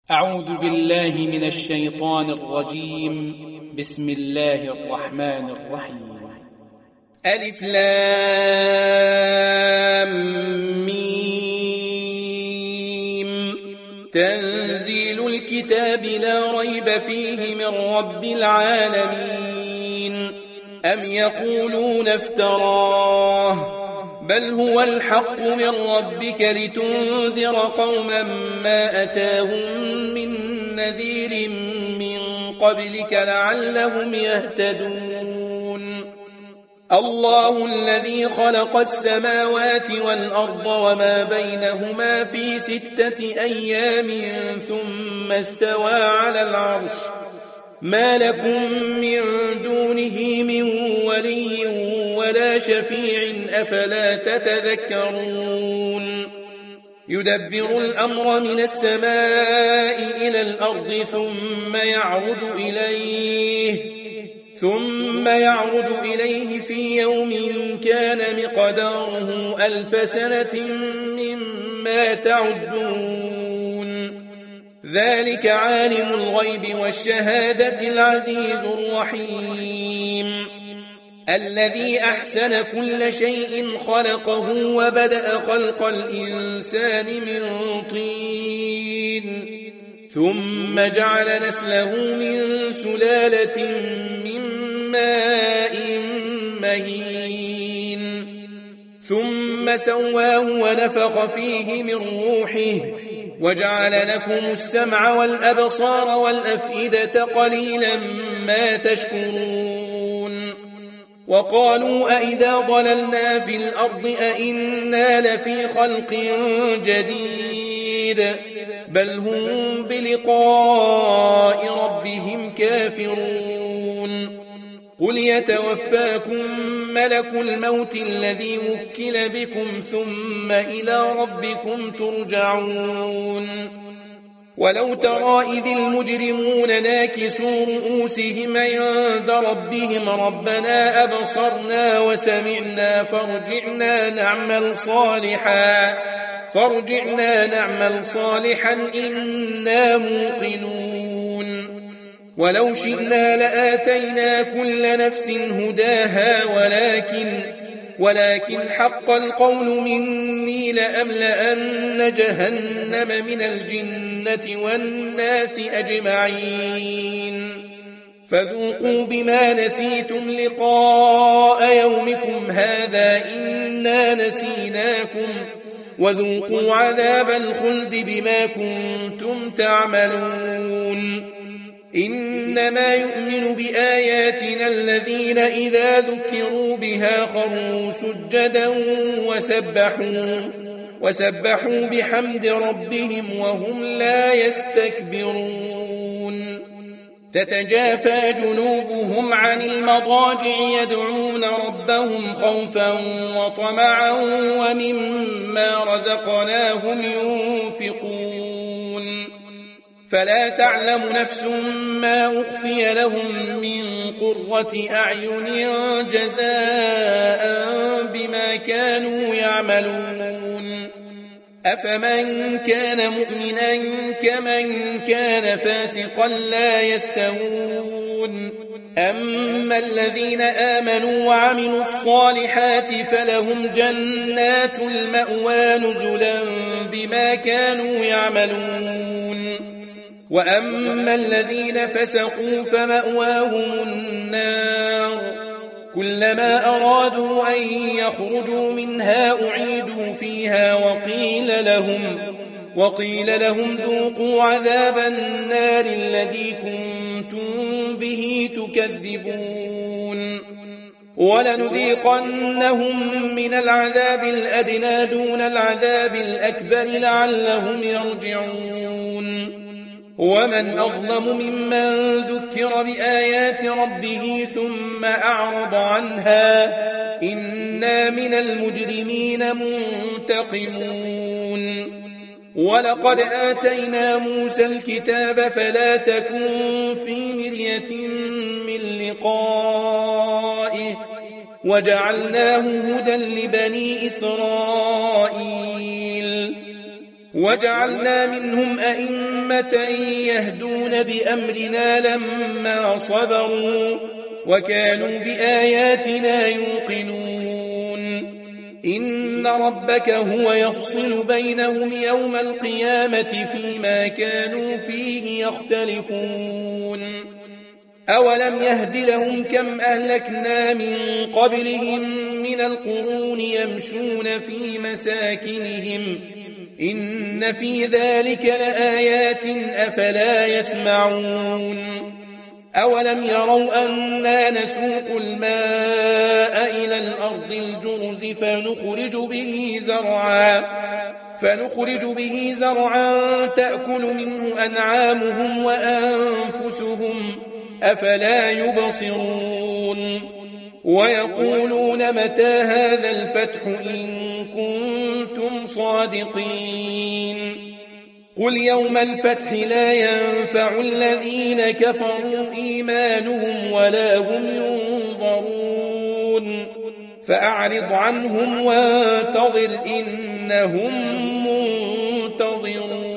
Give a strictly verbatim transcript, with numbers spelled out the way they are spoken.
أعوذ بالله من الشيطان الرجيم. بسم الله الرحمن الرحيم. ألف لام ميم. تنزيل الكتاب لا ريب فيه من رب العالمين. أم يقولون افتراه بل هو الحق من ربك لتنذر قوما ما أتاهم من نذير من قبلك لعلهم يهتدون. الله الذي خلق السماوات والأرض وما بينهما في ستة أيام ثم استوى على العرش ما لكم من دونه من ولي ولا شفيع أفلا تتذكرون. يدبر الأمر من السماء إلى الأرض ثم يعرج إليه ثم يعرج إليه في يوم كان مقداره ألف سنة مما تعدون. ذلك عالم الغيب والشهادة العزيز الرحيم الذي أحسن كل شيء خلقه وبدأ خلق الإنسان من طين ثم جعل نسله من سلالة من ماء مهين ثم سواه ونفخ فيه من روحه وجعل لكم السمع والأبصار والأفئدة قليلا ما تشكرون. وقالوا أئذا ضللنا في الأرض أئنا لفي خلق جديد بل هم بلقاء ربهم كافرون. قل يتوفاكم ملك الموت الذي وكل بكم ثم إلى ربكم ترجعون. ولو ترى إذ المجرمون ناكسوا رؤوسهم عند ربهم ربنا أبصرنا وسمعنا فارجعنا نعمل صالحا فارجعنا نعمل صالحا إنا موقنون. ولو شئنا لآتينا كل نفس هداها ولكن ولكن حق القول مني لأملأن جهنم من الجنة والناس أجمعين. فذوقوا بما نسيتم لقاء يومكم هذا إنا نسيناكم وذوقوا عذاب الخلد بما كنتم تعملون. إنما يؤمن بآياتنا الذين إذا ذكروا بها خروا سجدا وسبحوا, وسبحوا بحمد ربهم وهم لا يستكبرون. تتجافى جنوبهم عن المضاجع يدعون ربهم خوفا وطمعا ومما رزقناهم ينفقون. فلا تعلم نفس ما أخفي لهم من قرة أعين جزاء بما كانوا يعملون. أفمن كان مؤمنا كمن كان فاسقا لا يستوون. أما الذين آمنوا وعملوا الصالحات فلهم جنات المأوى نزلا بما كانوا يعملون. وأما الذين فسقوا فمأواهم النار كلما أرادوا أن يخرجوا منها أعيدوا فيها وقيل لهم, وقيل لهم ذوقوا عذاب النار الذي كنتم به تكذبون. ولنذيقنهم من العذاب الأدنى دون العذاب الأكبر لعلهم يرجعون. ومن أظلم ممن ذكر بآيات ربه ثم أعرض عنها إنا من المجرمين منتقمون. ولقد آتينا موسى الكتاب فلا تكن في مرية من لقائه وجعلناه هدى لبني إسرائيل. وجعلنا منهم أئمة يهدون بأمرنا لما صبروا وكانوا بآياتنا يوقنون إن ربك هو يفصل بينهم يوم القيامة فيما كانوا فيه يختلفون أولم يهد لهم كم أهلكنا من قبلهم من القرون يمشون في مساكنهم إن في ذلك لآيات أفلا يسمعون أولم يروا أنا نسوق الماء إلى الأرض الجرز فنخرج به زرعا فنخرج به زرعا تأكل منه أنعامهم وأنفسهم أفلا يبصرون ويقولون متى هذا الفتح إن كنتم صادقين قل يوم الفتح لا ينفع الذين كفروا إيمانهم ولا هم ينظرون فأعرض عنهم وانتظر إنهم منتظرون